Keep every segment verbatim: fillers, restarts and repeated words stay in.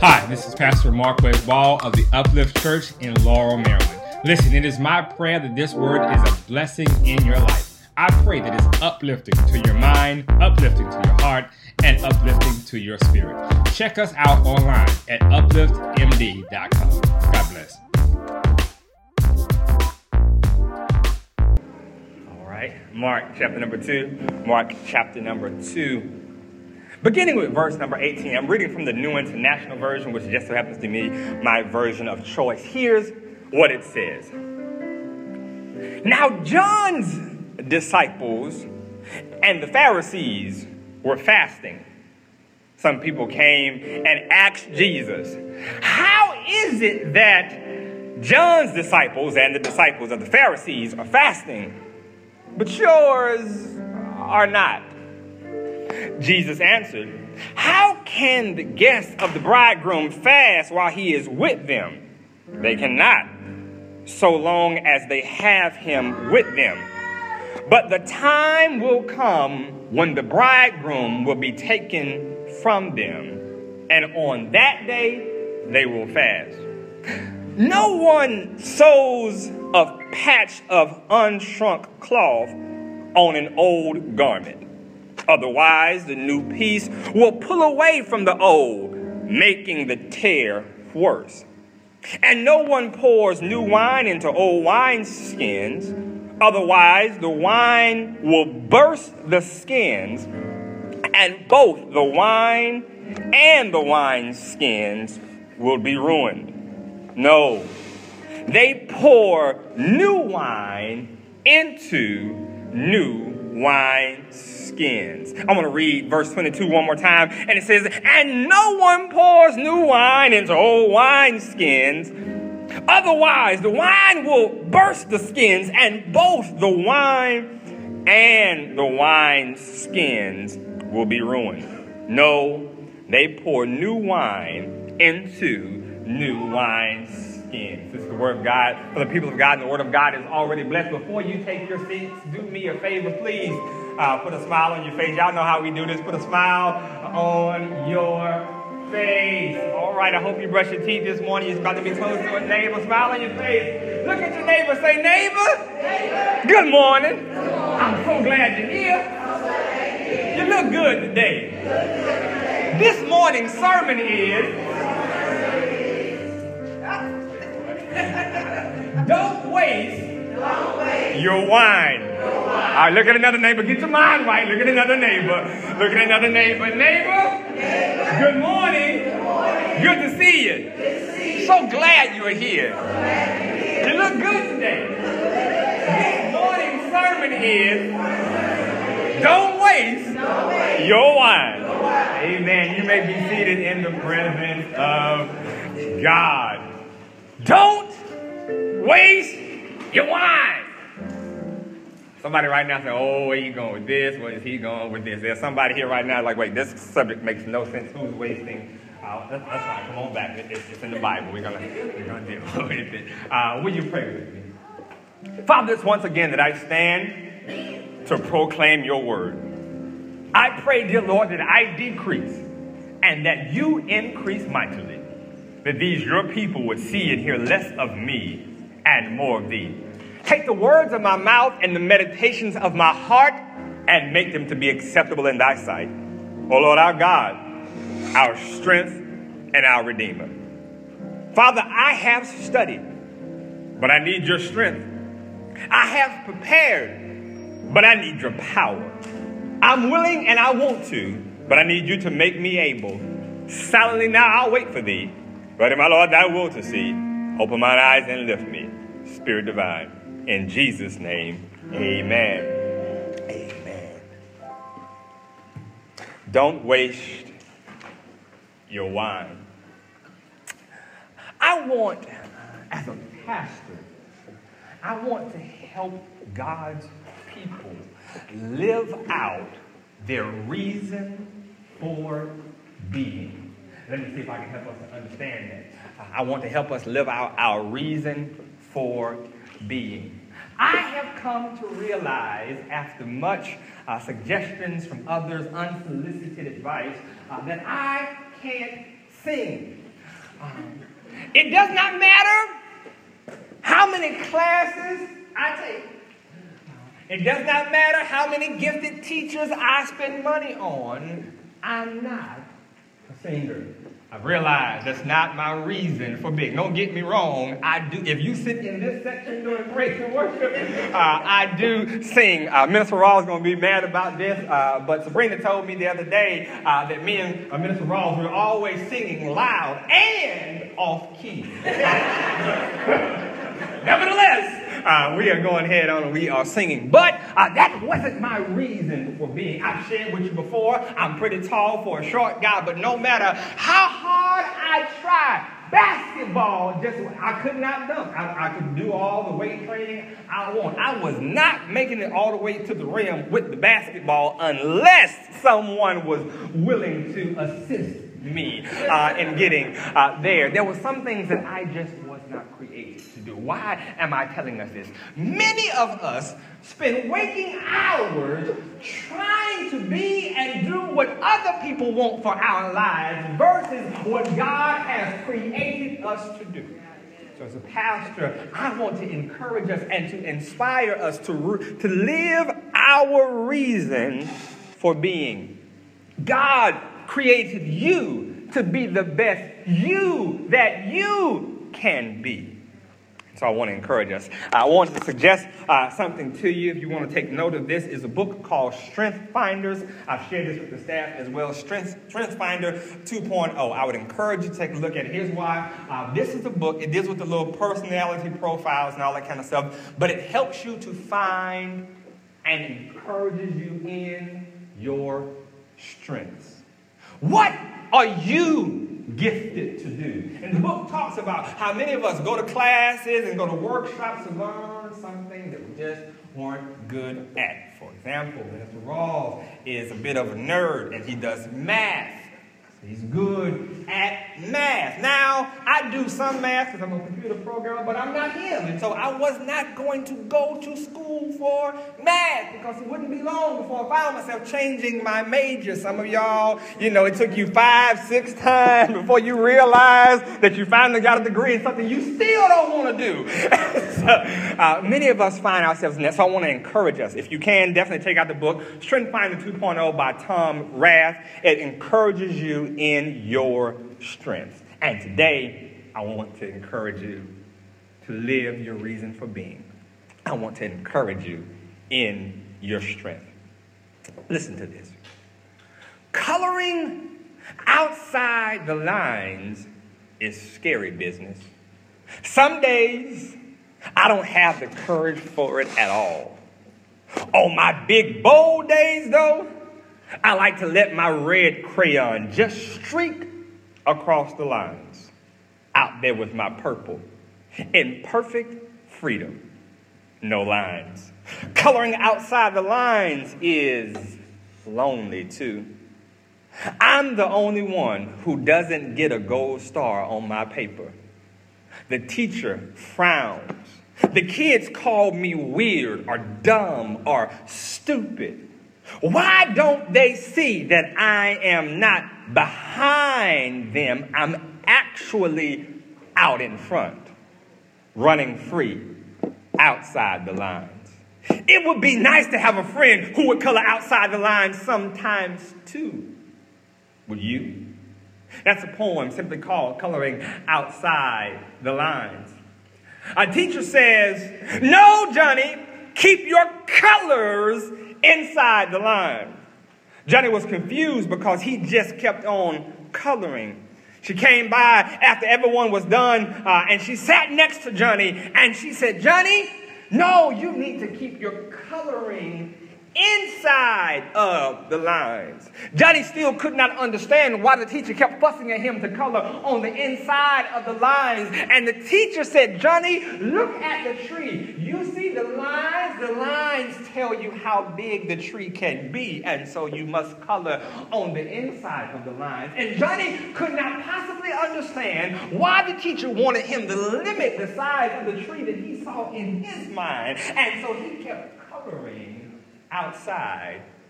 Hi, this is Pastor Marquez Ball of the Uplift Church in Laurel, Maryland. Listen, it is my prayer that this word is a blessing in your life. I pray that it's uplifting to your mind, uplifting to your heart, and uplifting to your spirit. Check us out online at uplift m d dot com. God bless. All right, Mark chapter number two. Mark chapter number two. Beginning with verse number eighteen, I'm reading from the New International Version, which just so happens to be my version of choice. Here's what it says. Now John's disciples and the Pharisees were fasting. Some people came and asked Jesus, how is it that John's disciples and the disciples of the Pharisees are fasting, but yours are not? Jesus answered, how can the guests of the bridegroom fast while he is with them? They cannot, so long as they have him with them. But the time will come when the bridegroom will be taken from them, and on that day they will fast. No one sews a patch of unshrunk cloth on an old garment. Otherwise, the new piece will pull away from the old, making the tear worse. And no one pours new wine into old wineskins. Otherwise, the wine will burst the skins, and both the wine and the wineskins will be ruined. No, they pour new wine into new wine skins. I'm going to read verse twenty-two one more time. And it says, and no one pours new wine into old wine skins. Otherwise, the wine will burst the skins, and both the wine and the wine skins will be ruined. No, they pour new wine into new wine skins. This is the word of God for the people of God, and the word of God is already blessed. Before you take your seats, do me a favor, please. Uh, put a smile on your face. Y'all know how we do this. Put a smile on your face. All right, I hope you brush your teeth this morning. You're about to be close to a neighbor. Smile on your face. Look at your neighbor. Say, neighbor. Neighbor. Good morning. Good morning. I'm so glad you're here. You look good today. This morning's sermon is... Don't waste, Don't waste your wine. Your wine. All right, look at another neighbor. Get your mind right. Look at another neighbor. Look at another neighbor. Neighbor, neighbor. Good morning. Good morning. Good to see you. Good to see you. So glad you're here. You, you look good today. This morning's sermon is don't waste, Don't waste. Your, wine. your wine. Amen. You may be seated in the presence of God. Don't waste your wine. Somebody right now say, oh, where you going with this? Where is he going with this? There's somebody here right now like, wait, this subject makes no sense. Who's wasting? Uh, that's, that's fine. Come on back. It, it's, it's in the Bible. We're going we're gonna deal with it. Uh, will you pray with me? Father, it's once again that I stand to proclaim your word. I pray, dear Lord, that I decrease and that you increase mightily. That these your people would see and hear less of me and more of thee. Take the words of my mouth and the meditations of my heart and make them to be acceptable in thy sight. O Lord, our God, our strength and our Redeemer. Father, I have studied, but I need your strength. I have prepared, but I need your power. I'm willing and I want to, but I need you to make me able. Silently now I'll wait for thee. Ready, my Lord, thy will to see. Open mine eyes and lift me. Spirit divine. In Jesus' name, amen. Amen. Don't waste your wine. I want, as a pastor, I want to help God's people live out their reason for being. Let me see if I can help us to understand that. I want to help us live out our reason for being. I have come to realize, after much uh, suggestions from others, unsolicited advice, uh, that I can't sing. Um, it does not matter how many classes I take. It does not matter how many gifted teachers I spend money on. I'm not a singer. I've realized that's not my reason for being. Don't get me wrong. I do. If you sit in this section during praise and worship, uh, I do sing. Uh, Minister Rawls is going to be mad about this, uh, but Sabrina told me the other day uh, that me and uh, Minister Rawls were always singing loud and off key. Nevertheless, uh, we are going head on and we are singing. But uh, that wasn't my reason for being. I've shared with you before, I'm pretty tall for a short guy, but no matter how hard I try, basketball, just I could not dunk. I, I could do all the weight training I want. I was not making it all the way to the rim with the basketball unless someone was willing to assist me uh, in getting uh, there. There were some things that I just was not created to do. Why am I telling us this? Many of us spend waking hours trying to be and do what other people want for our lives versus what God has created us to do. So as a pastor, I want to encourage us and to inspire us to, to live our reason for being. God created you to be the best you that you can be. So I want to encourage us. I want to suggest uh, something to you. If you want to take note of this, is a book called Strength Finders. I've shared this with the staff as well. Strength, Strength Finder two point oh. I would encourage you to take a look at it. Here's why. Uh, this is a book. It deals with the little personality profiles and all that kind of stuff. But it helps you to find and encourages you in your strengths. What are you gifted to do? And the book talks about how many of us go to classes and go to workshops to learn something that we just weren't good at. For example, Mister Rawls is a bit of a nerd and he does math. He's good at math. Now, I do some math because I'm a computer programmer, but I'm not him. And so I was not going to go to school for math because it wouldn't be long before I found myself changing my major. Some of y'all, you know, it took you five, six times before you realized that you finally got a degree in something you still don't want to do. so, uh, many of us find ourselves in that. So I want to encourage us. If you can, definitely take out the book, Strength Finder two point oh by Tom Rath. It encourages you in your strength. And today, I want to encourage you to live your reason for being. I want to encourage you in your strength. Listen to this. Coloring outside the lines is scary business. Some days, I don't have the courage for it at all. On my big, bold days, though, I like to let my red crayon just streak across the lines, out there with my purple, in perfect freedom, no lines. Coloring outside the lines is lonely too. I'm the only one who doesn't get a gold star on my paper. The teacher frowns. The kids call me weird or dumb or stupid. Why don't they see that I am not behind them? I'm actually out in front, running free outside the lines. It would be nice to have a friend who would color outside the lines sometimes too. Would you? That's a poem simply called Coloring Outside the Lines. A teacher says, "No, Johnny, keep your colors inside the line." Johnny was confused because he just kept on coloring. She came by after everyone was done, uh, and she sat next to Johnny, and she said, "Johnny, no, you need to keep your coloring inside of the lines." Johnny still could not understand why the teacher kept fussing at him to color on the inside of the lines. And the teacher said, "Johnny, look at the tree. You see the lines? The lines tell you how big the tree can be. And so you must color on the inside of the lines." And Johnny could not possibly understand why the teacher wanted him to limit the size of the tree that he saw in his mind. And so he kept coloring outside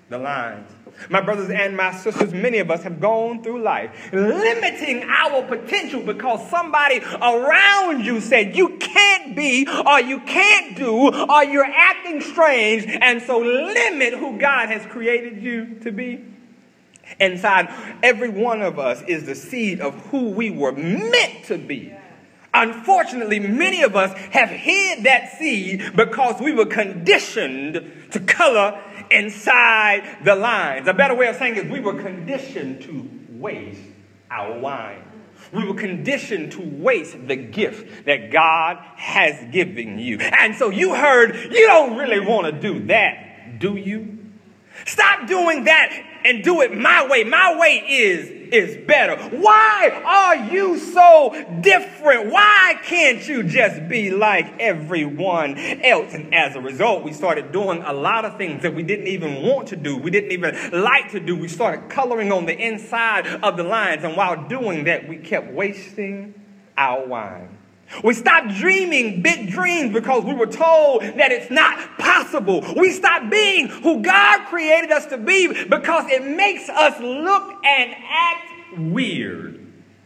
the lines. My brothers and my sisters, many of us have gone through life limiting our potential because somebody around you said you can't be, or you can't do, or you're acting strange, and so limit who God has created you to be. Inside every one of us is the seed of who we were meant to be. Unfortunately, many of us have hid that seed because we were conditioned to color inside the lines. A better way of saying it is we were conditioned to waste our wine. We were conditioned to waste the gift that God has given you. And so you heard, you don't really want to do that, do you? Stop doing that and do it my way. My way is is better. Why are you so different? Why can't you just be like everyone else? And as a result, we started doing a lot of things that we didn't even want to do. We didn't even like to do. We started coloring on the inside of the lines. And while doing that, we kept wasting our wine. We stopped dreaming big dreams because we were told that it's not possible. We stopped being who God created us to be because it makes us look and act weird.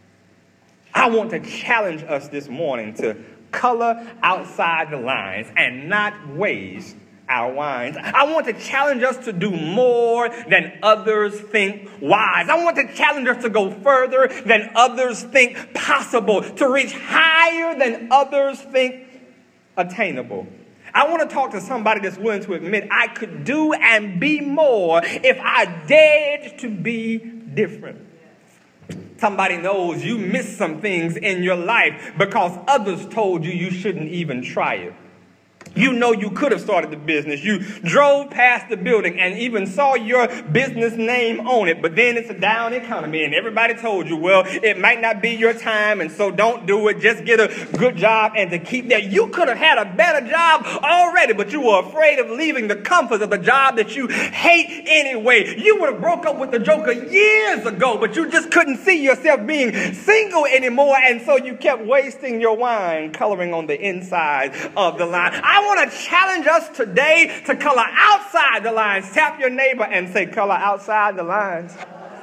I want to challenge us this morning to color outside the lines and not waste our wines. I want to challenge us to do more than others think wise. I want to challenge us to go further than others think possible, to reach higher than others think attainable. I want to talk to somebody that's willing to admit I could do and be more if I dared to be different. Somebody knows you missed some things in your life because others told you you shouldn't even try it. You know you could have started the business. You drove past the building and even saw your business name on it. But then it's a down economy and everybody told you, well, it might not be your time and so don't do it. Just get a good job and to keep that. You could have had a better job already, but you were afraid of leaving the comforts of the job that you hate anyway. You would have broke up with the joker years ago, but you just couldn't see yourself being single anymore. And so you kept wasting your wine coloring on the inside of the line. I want to challenge us today to color outside the lines. Tap your neighbor and say, color outside the lines.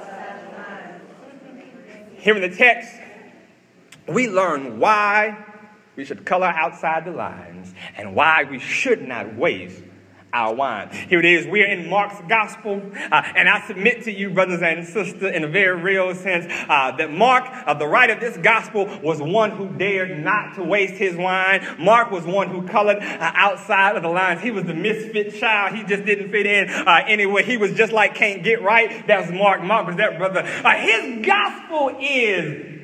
Here in the text, we learn why we should color outside the lines and why we should not waste our wine. Here it is. We're in Mark's gospel. Uh, and I submit to you, brothers and sisters, in a very real sense, uh, that Mark, uh, the writer of this gospel, was one who dared not to waste his wine. Mark was one who colored uh, outside of the lines. He was the misfit child. He just didn't fit in uh, anywhere. He was just like can't get right. That was Mark. Mark was that brother. Uh, his gospel is,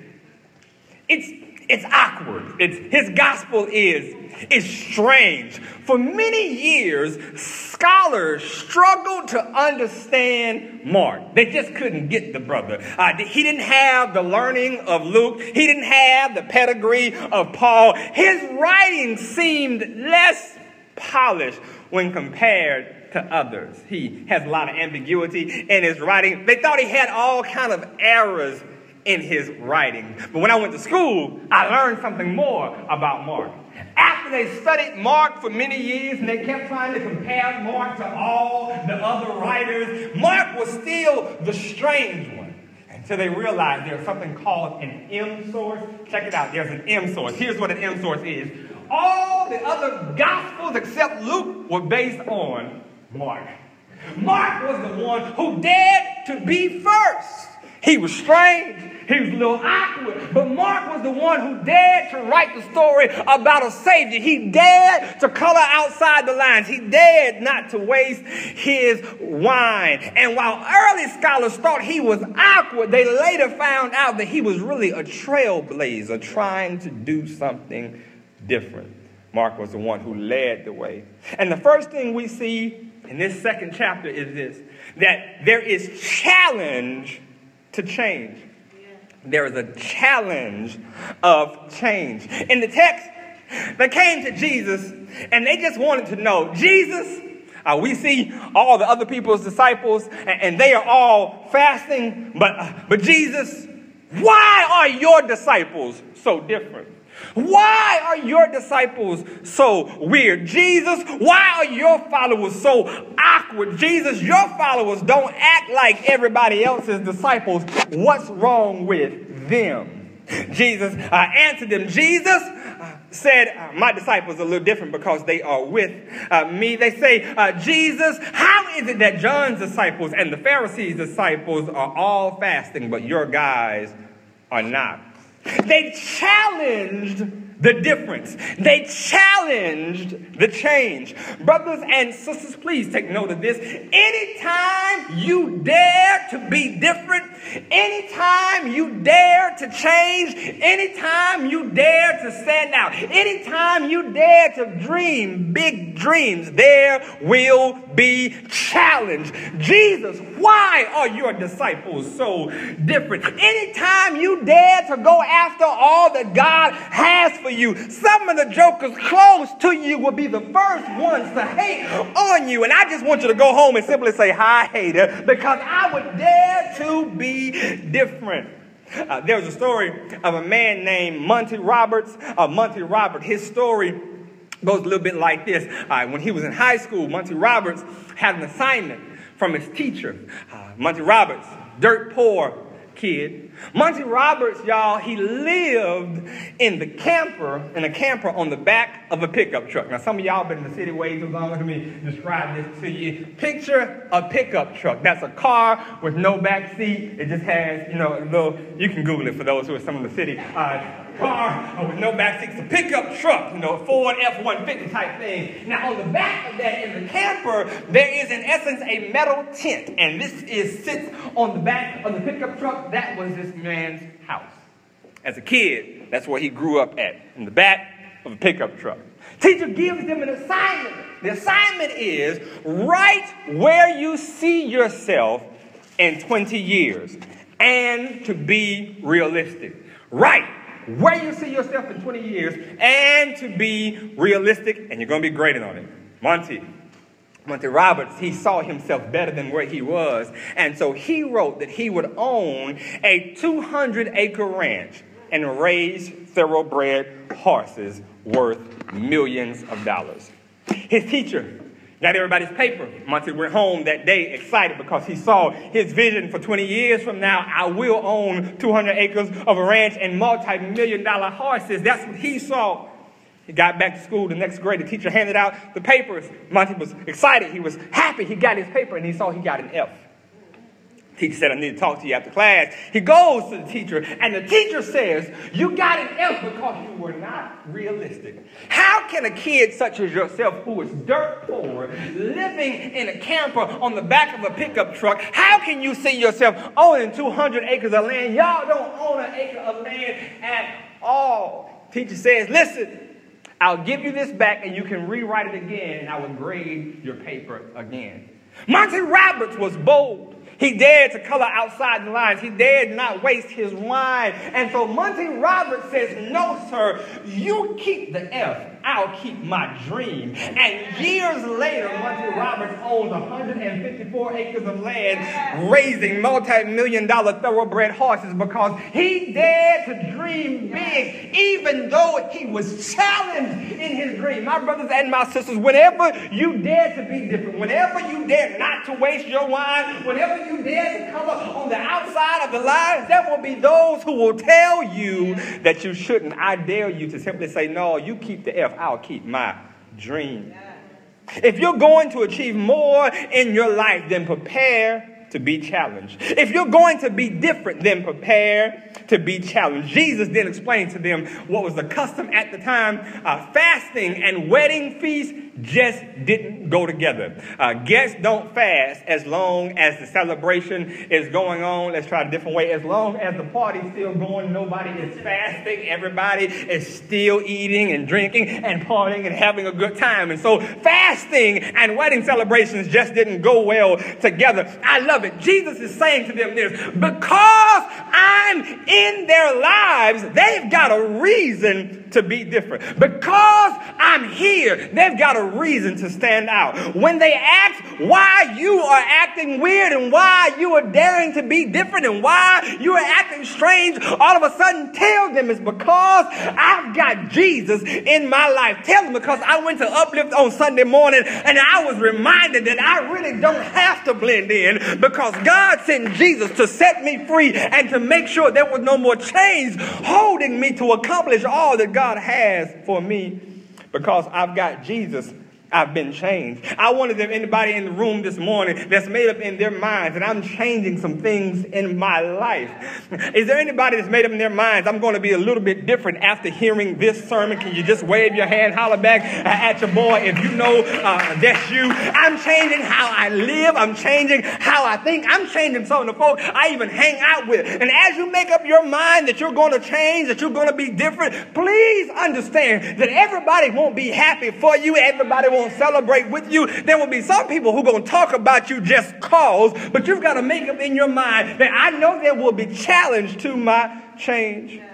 it's It's awkward. It's, his gospel is, is strange. For many years, scholars struggled to understand Mark. They just couldn't get the brother. Uh, he didn't have the learning of Luke. He didn't have the pedigree of Paul. His writing seemed less polished when compared to others. He has a lot of ambiguity in his writing. They thought he had all kind of errors in his writing. But when I went to school, I learned something more about Mark. After they studied Mark for many years and they kept trying to compare Mark to all the other writers, Mark was still the strange one. Until they realized there's something called an M source. Check it out. There's an M source. Here's what an M source is. All the other gospels except Luke were based on Mark. Mark was the one who dared to be first. He was strange. He was a little awkward. But Mark was the one who dared to write the story about a Savior. He dared to color outside the lines. He dared not to waste his wine. And while early scholars thought he was awkward, they later found out that he was really a trailblazer trying to do something different. Mark was the one who led the way. And the first thing we see in this second chapter is this, that there is challenge to change. There is a challenge of change. In the text, they came to Jesus and they just wanted to know, Jesus, uh, we see all the other people's disciples and, and they are all fasting, but, uh, but Jesus, why are your disciples so different? Why are your disciples so weird? Jesus, why are your followers so awkward? Jesus, your followers don't act like everybody else's disciples. What's wrong with them? Jesus uh, answered them. Jesus uh, said, uh, my disciples are a little different because they are with uh, me. They say, uh, Jesus, how is it that John's disciples and the Pharisees' disciples are all fasting, but your guys are not? They challenged the difference. They challenged the change. Brothers and sisters, please take note of this. Anytime you dare to be different, anytime you dare to change, anytime you dare to stand out, anytime you dare to dream big dreams, there will be challenge. Jesus, why are your disciples so different? Anytime you dare to go after all that God has for you, some of the jokers close to you will be the first ones to hate on you. And I just want you to go home and simply say, hi, hater, because I would dare to be different. Uh, there was a story of a man named Monty Roberts. Uh, Monty Roberts, his story goes a little bit like this. Uh, when he was in high school, Monty Roberts had an assignment from his teacher. Uh, Monty Roberts, dirt poor kid. Monty Roberts, y'all, he lived in the camper, in a camper on the back of a pickup truck. Now, some of y'all been in the city way too long. Let me describe this to you. Picture a pickup truck. That's a car with no back seat. It just has, you know, a little, you can Google it for those who are some of the city. Uh, car with no back seat. It's a pickup truck, you know, a Ford F one fifty type thing. Now, on the back of that, in the camper, there is, in essence, a metal tent. And this is sits on the back of the pickup truck. That was this man's house. As a kid, that's where he grew up at, in the back of a pickup truck. Teacher gives them an assignment. The assignment is write where you see yourself in twenty years and to be realistic. Write where you see yourself in twenty years and to be realistic, and you're going to be graded on it. Monty. Monty Roberts, he saw himself better than where he was. And so he wrote that he would own a two hundred acre ranch and raise thoroughbred horses worth millions of dollars. His teacher got everybody's paper. Monty went home that day excited because he saw his vision for twenty years from now. I will own two hundred acres of a ranch and multi-million dollar horses. That's what he saw. He got back to school the next grade. The teacher handed out the papers. Monty was excited. He was happy. He got his paper and he saw he got an F. The teacher said, I need to talk to you after class. He goes to the teacher and the teacher says, you got an F because you were not realistic. How can a kid such as yourself, who is dirt poor, living in a camper on the back of a pickup truck, how can you see yourself owning two hundred acres of land? Y'all don't own an acre of land at all. Teacher says, listen, I'll give you this back and you can rewrite it again and I will grade your paper again. Monty Roberts was bold. He dared to color outside the lines. He dared not waste his wine. And so Monty Roberts says, no, sir, you keep the F. I'll keep my dream. And years later, Monty Roberts owns one hundred fifty-four acres of land, raising multi-million dollar thoroughbred horses because he dared to dream big, even though he was challenged in his dream. My brothers and my sisters, whenever you dare to be different, whenever you dare not to waste your wine, whenever you dare to color on the outside of the lines, there will be those who will tell you that you shouldn't. I dare you to simply say, no, you keep the F. I'll keep my dream. If you're going to achieve more in your life, then prepare to be challenged. If you're going to be different, then prepare to be challenged. Jesus then explained to them what was the custom at the time. Uh, fasting and wedding feasts just didn't go together. Uh, guests don't fast as long as the celebration is going on. Let's try a different way. As long as the party's still going, nobody is fasting. Everybody is still eating and drinking and partying and having a good time. And so fasting and wedding celebrations just didn't go well together. I love it. Beloved, Jesus is saying to them this, because I'm in their lives, they've got a reason to be different. Because I'm here, they've got a reason to stand out. When they ask why you are acting weird and why you are daring to be different and why you are acting strange, all of a sudden tell them it's because I've got Jesus in my life. Tell them because I went to Uplift on Sunday morning and I was reminded that I really don't have to blend in because God sent Jesus to set me free and to make sure there was no more chains holding me to accomplish all that God has for me. Because I've got Jesus, I've been changed. I wonder if anybody in the room this morning that's made up in their minds that I'm changing some things in my life. Is there anybody that's made up in their minds I'm going to be a little bit different after hearing this sermon? Can you just wave your hand, holler back at your boy if you know uh, that's you? I'm changing how I live. I'm changing how I think. I'm changing some of the folks I even hang out with. And as you make up your mind that you're going to change, that you're going to be different, please understand that everybody won't be happy for you. Everybody won't celebrate with you. There will be some people who are going to talk about you just cause, but you've got to make up in your mind that I know there will be challenge to my change. Yeah,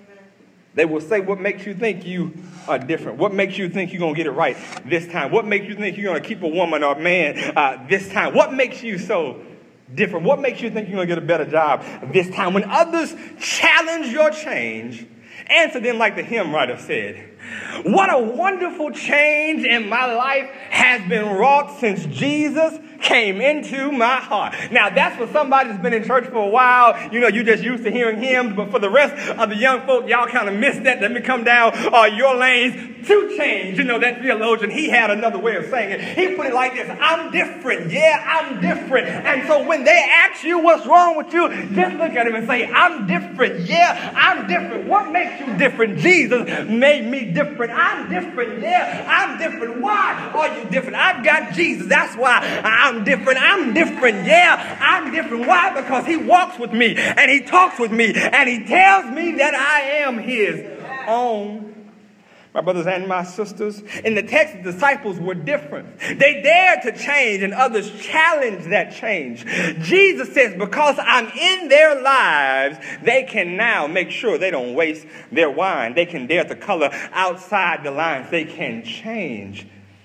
they will say, what makes you think you are different? What makes you think you're going to get it right this time? What makes you think you're going to keep a woman or a man uh, this time? What makes you so different? What makes you think you're going to get a better job this time? When others challenge your change, answer them like the hymn writer said, what a wonderful change in my life has been wrought since Jesus came into my heart. Now, that's for somebody that's been in church for a while. You know, you're just used to hearing hymns. But for the rest of the young folk, y'all kind of missed that. Let me come down uh, your lanes to change. You know, that theologian, he had another way of saying it. He put it like this. I'm different. Yeah, I'm different. And so when they ask you what's wrong with you, just look at him and say, I'm different. Yeah, I'm different. What makes you different? Jesus made me different. I'm different. Yeah, I'm different. Why are you different? I've got Jesus. That's why I'm different. I'm different. Yeah, I'm different. Why? Because he walks with me and he talks with me and he tells me that I am his own. My brothers and my sisters, in the text, the disciples were different. They dared to change and others challenged that change. Jesus says, because I'm in their lives, they can now make sure they don't waste their wine. They can dare to color outside the lines. They can change.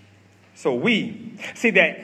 So we see that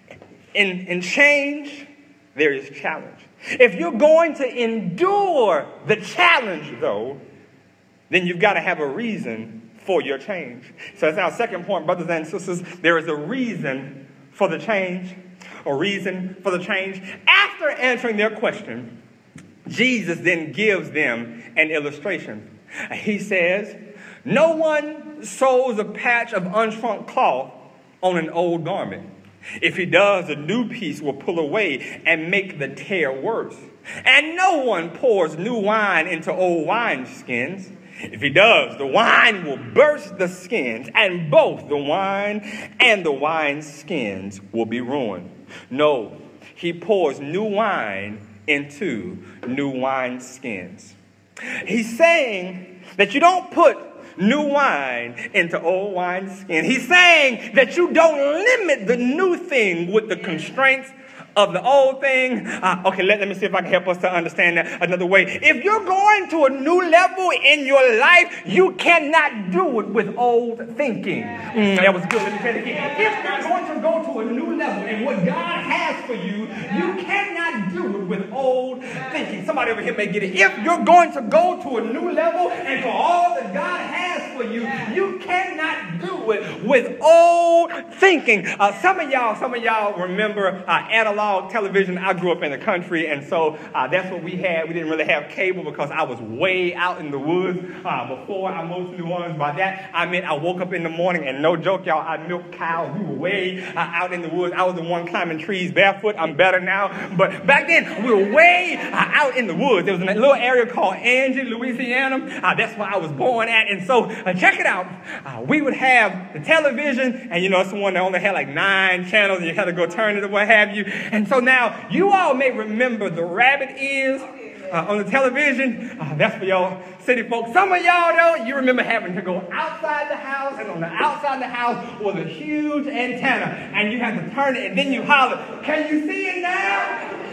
in, in change, there is challenge. If you're going to endure the challenge, though, then you've got to have a reason for your change. So that's our second point, brothers and sisters. There is a reason for the change, a reason for the change. After answering their question, Jesus then gives them an illustration. He says, no one sews a patch of unshrunk cloth on an old garment. If he does, a new piece will pull away and make the tear worse. And no one pours new wine into old wineskins. If he does, the wine will burst the skins, and both the wine and the wine skins will be ruined. No, he pours new wine into new wine skins. He's saying that you don't put new wine into old wine skin. He's saying that you don't limit the new thing with the constraints of the old thing. Uh, okay, let, let me see if I can help us to understand that another way. If you're going to a new level in your life, you cannot do it with old thinking. Mm, that was good. Let me say it again. If you're going to go to a new level in what God has for you, you cannot do it with old thinking. Somebody over here may get it. If you're going to go to a new level and for all that God has for you, you cannot do it with old thinking. Uh, some of y'all, some of y'all remember uh, analog television. I grew up in the country, and so uh, that's what we had. We didn't really have cable because I was way out in the woods uh, before I moved to New Orleans. By that, I meant I woke up in the morning, and no joke, y'all, I milked cows. We were way uh, out in the woods. I was the one climbing trees barefoot. I'm better now. But back then, we were way uh, out in the woods. There was a little area called Angie, Louisiana. Uh, that's where I was born at. And so, uh, check it out. Uh, we would have the television, and you know, it's the one that only had like nine channels, and you had to go turn it or what have you. And so now, you all may remember the rabbit ears uh, on the television. Uh, that's for y'all city folks. Some of y'all, though, you remember having to go outside the house, and on the outside of the house was a huge antenna, and you had to turn it, and then you holler, can you see it now?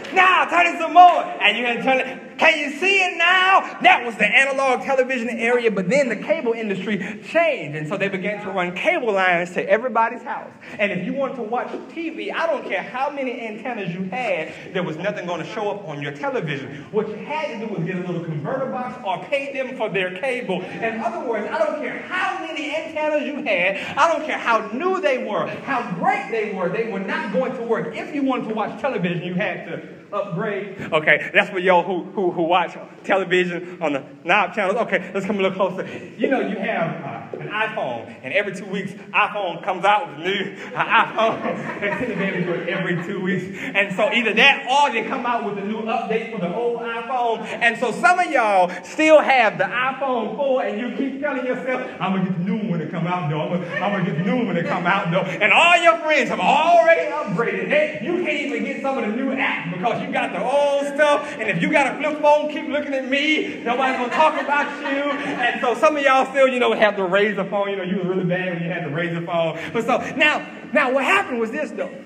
Now turn it some more. And you had to turn it. Can you see it now? That was the analog television area, but then the cable industry changed. And so they began to run cable lines to everybody's house. And if you wanted to watch T V, I don't care how many antennas you had, there was nothing going to show up on your television. What you had to do was get a little converter box or pay them for their cable. In other words, I don't care how many antennas you had. I don't care how new they were, how great they were. They were not going to work. If you wanted to watch television, you had to upgrade. Okay, that's for y'all who, who, who watch television on the knob channels. Okay, let's come a little closer. You know, you have uh, an iPhone, and every two weeks, iPhone comes out with a new uh, iPhone. They send it to it every two weeks. And so either that or they come out with a new update for the old iPhone. And so some of y'all still have the iPhone four, and you keep telling yourself, I'm going to get the new one when it come out, though. I'm going to get the new one when it come out, though. And all your friends have already upgraded. Hey, you can't even get some of the new apps because you got the old stuff. And if you got a flip phone, keep looking at me. Nobody's going to talk about you. And so some of y'all still, you know, have the Razor phone. You know, you was really bad when you had the Razor phone. But so now, now what happened was this, though.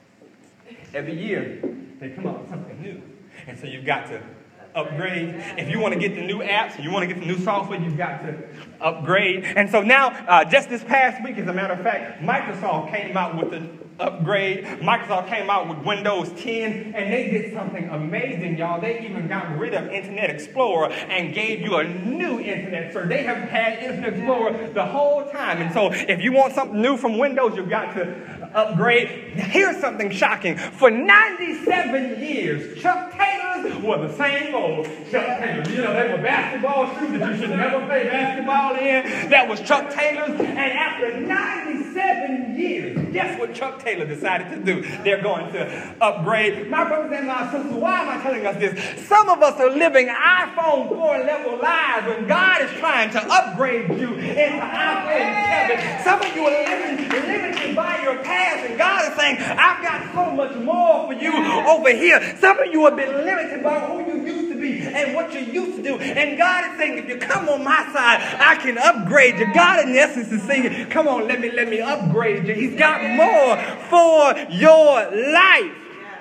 Every year, they come up with something new. And so you've got to upgrade. If you want to get the new apps, you want to get the new software, you've got to upgrade. And so now, uh, just this past week, as a matter of fact, Microsoft came out with an upgrade. Microsoft came out with Windows ten, and they did something amazing, y'all. They even got rid of Internet Explorer and gave you a new Internet service. They have had Internet Explorer the whole time. And so if you want something new from Windows, you've got to upgrade. Here's something shocking. For ninety-seven years, Chuck Taylors were the same old Chuck Taylors. You know, they were basketball shoes that you should never play basketball in. That was Chuck Taylors. And after ninety-seven years, guess what Chuck Taylor decided to do? They're going to upgrade. My brothers and my sisters, why am I telling us this? Some of us are living iPhone four level lives when God is trying to upgrade you into iPhone seven. Some of you are living limited by your past, and God is saying, I've got so much more for you over here. Some of you have been limited by who you used to be and what you used to do. And God is saying, if you come on my side, I can upgrade you. God in essence is saying, come on, let me let me upgrade you. He's got more for your life.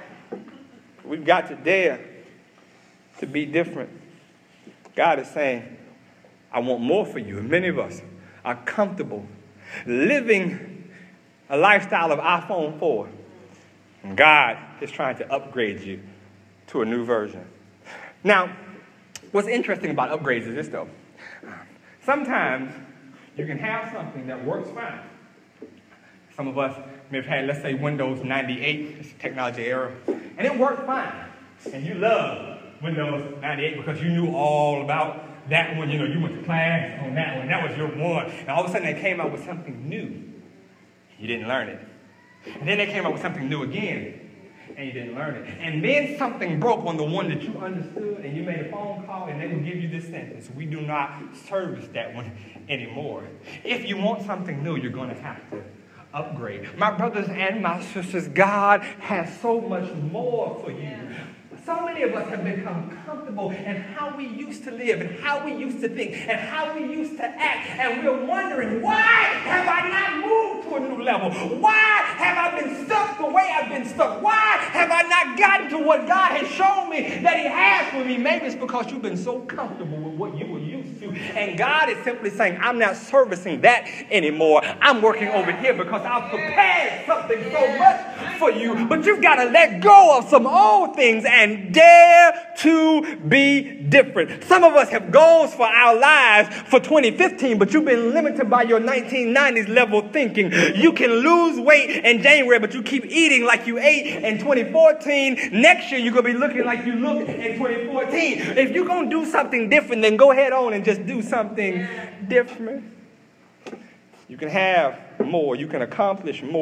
We've got to dare to be different. God is saying, I want more for you. And many of us are comfortable living a lifestyle of iPhone four. And God is trying to upgrade you to a new version. Now, what's interesting about upgrades is this, though. Sometimes you can have something that works fine. Some of us may have had, let's say, Windows ninety-eight, it's a technology era, and it worked fine. And you love Windows ninety-eight because you knew all about that one. You know, you went to class on that one. That was your one. And all of a sudden they came out with something new. You didn't learn it. And then they came out with something new again, and you didn't learn it. And then something broke on the one that you understood, and you made a phone call, and they would give you this sentence: we do not service that one anymore. If you want something new, you're going to have to upgrade. My brothers and my sisters, God has so much more for you. So many of us have become comfortable in how we used to live and how we used to think and how we used to act. And we're wondering, why have I not moved to a new level? Why have I been stuck the way I've been stuck? Why have I not gotten to what God has shown me that He has for me? Maybe it's because you've been so comfortable with what you were used to. And God is simply saying, I'm not servicing that anymore. I'm working over here because I've prepared something so much for you. But you've got to let go of some old things and dare to be different. Some of us have goals for our lives for twenty fifteen, but you've been limited by your nineteen nineties level thinking. You can lose weight in January, but you keep eating like you ate in twenty fourteen. Next year, you're going to be looking like you looked in twenty fourteen. If you're going to do something different, then go ahead on and just do something different. You can have more. You can accomplish more.